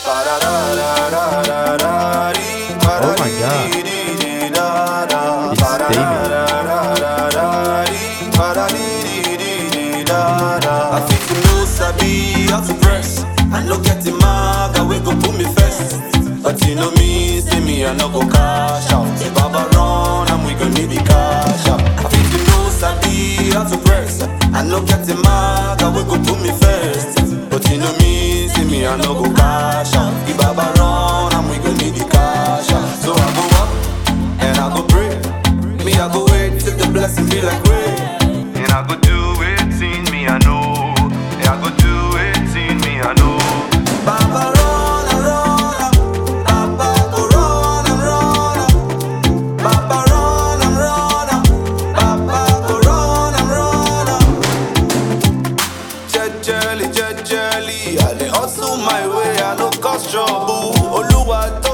Oh my god. It's David. I think you know sabi how to press. I no get the mag, I will go put me first. But you know me, say me I no go cash out. If Baba run, and we gon' need the cash out. I think you know sabi how to press. I no get the mag, I will go put me first. But you know me, say me I no go cash out. If Baba run, and we gon' need the cash out. So I go up and I go pray. Me I go wait till the blessing be like rain. And I go do it, in me I know. And I go do it, in me I know. Baba run and run, Baba go run and run, Baba run and run, Baba go run and run. Jejely, I dey hustle my way, I no cause trouble. Oluwa